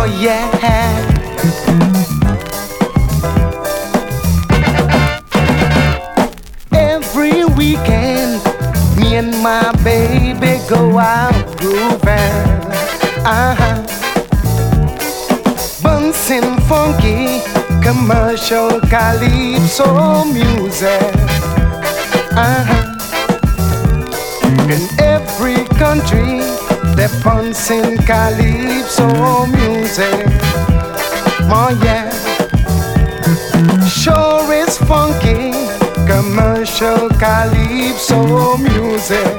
Oh yeah. Every weekend, me and my baby go out grooving. Bouncing funky commercial calypso music. In every country, they're bouncing calypso music. Oh yeah, sure is funky commercial calypso music.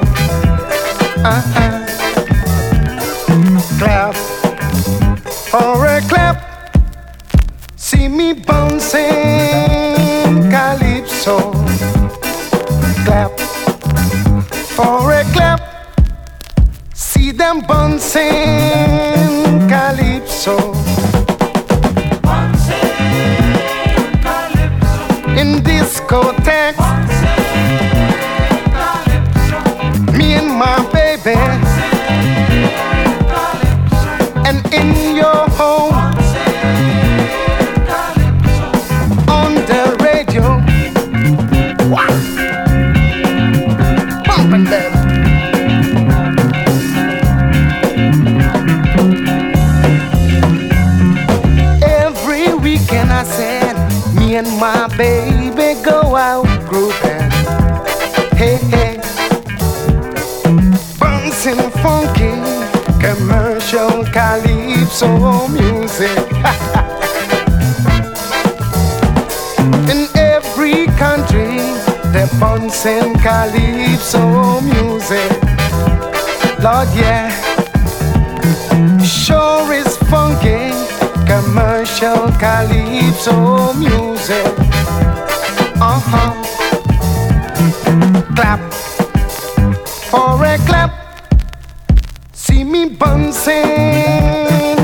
Clap for a clap, see me bouncing calypso. Clap for a clap, see them bouncing calypso. Bouncing calypso. In discotheques, me and my baby, and in your home, on the radio, bumping them. Every weekend I said, me and my baby go out grooving. Hey, hey, bouncing funky commercial calypso music. In every country, they're bouncing calypso music. Lord, yeah, sure is funky commercial calypso music. Clap for a clap, see me bouncing